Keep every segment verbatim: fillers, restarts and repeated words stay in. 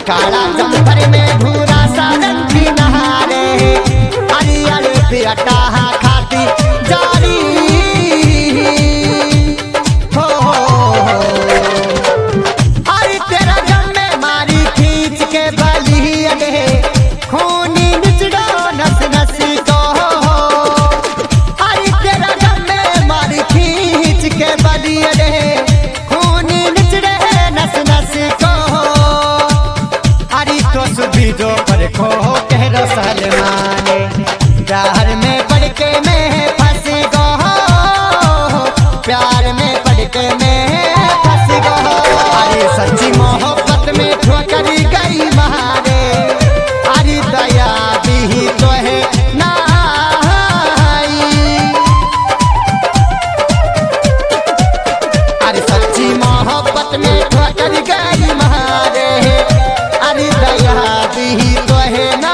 काला जंफर में भूरा सारन की नहारे अरे अरे बेटा खाती जारी हो अरे तेरा गम में मारी खींच के बली अगे खूनी निचड़ो नस नस को अरे तेरा गम में मारी खींच के बली अगे खूनी निचड़े नस नस को अरे तो सुबी जो पर खो कह रो सलमाने प्यार में पड़ के मैं फंस गो प्यार में पड़ के मैं फंस गो अरे सच्ची मोहब्बत में ठोकर गई मारे अरे दया भी तो है ना अरे सच्ची मोहब्बत में ठोकर गई मारे अरे दया भी तो है ना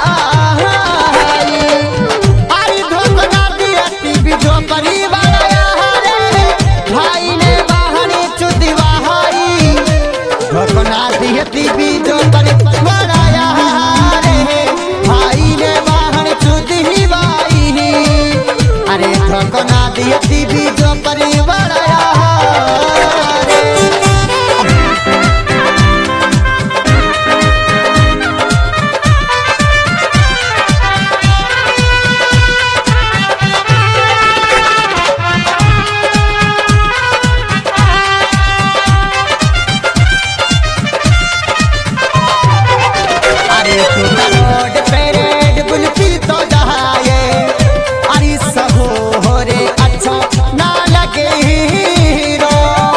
अरे धोखा दिया भी जो परिवार रे भाई ने बाहरी चुदवा हाई धोखा दिया भी जो परिवार रे भाई ने बाहर चुदवाई अरे धोखा दिया भी जो परिवार रोड पे रेड बुल की तो दहाए अरे सहो हो रे अच्छा ना लगे हीरो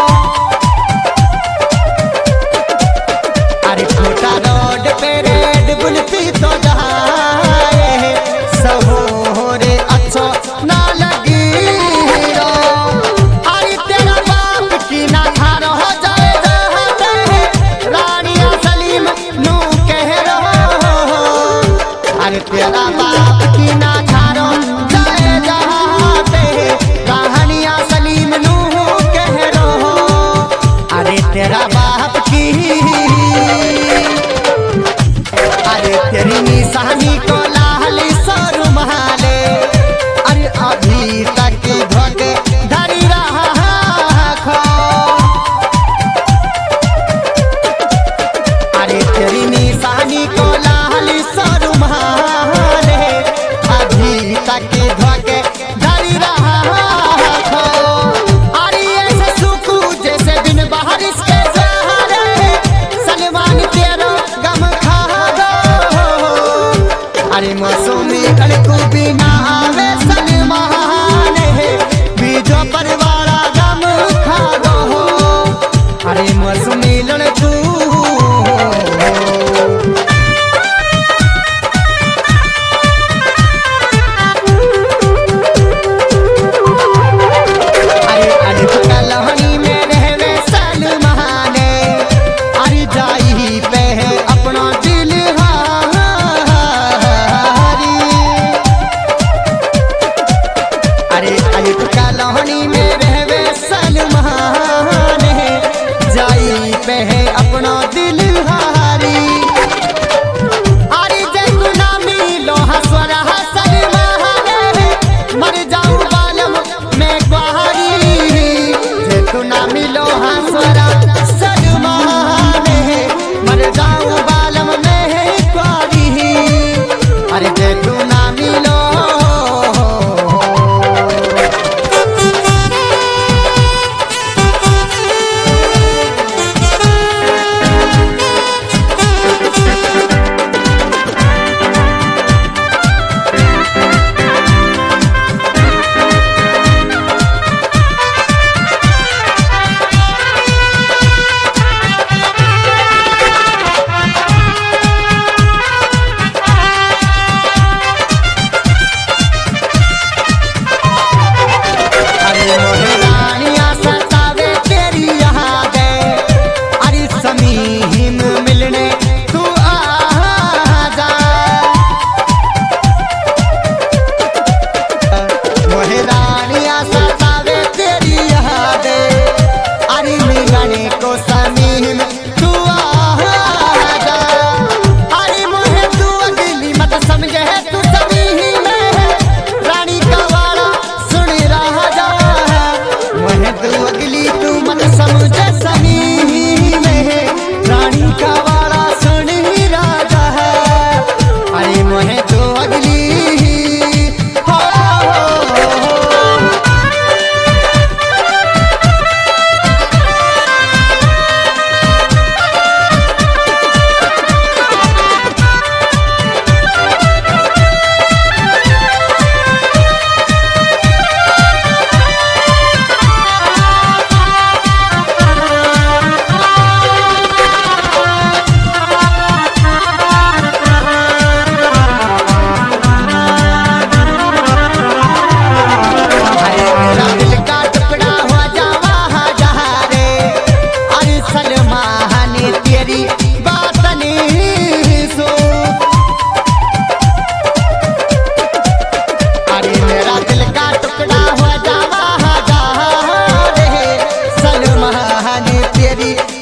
अरे छोटा रोड पे रेड बुल की तो दहाए सहो हो रे अच्छा ना लगे हीरो अरे तेरा बाप की ना खार हो जाए रानिया सलीम नू कह अरे तेरा बाप की ना खारो जाए जहाते कहानियां सलीम नू कह रो अरे तेरा बाप की अरे तेरी निशानी को लाली सर महाले अरे अभी तक धोखे धरी रहा खो अरे तेरी निशानी को लाली सर तक धोखे धरी रहा हो अरे ऐसे सुकू जैसे बिन बारिश के सहारे सलमान तेरा गम खा दो अरे मौसमी कड़कू बिना आवे सलमान बीजो परिवार गम खा दो अरे मौसमी लड़कू कहानी में रहवे सलमान जाई पे है अपना दिल हारी अरे जैतू ना मिलो हसवरा सलमान मर जाऊं बालम में ग्वारी जैतू ना मिलो हसवरा सलमान मर जाऊं बालम में ग्वारी अरे जैतू ना मिलो तेरी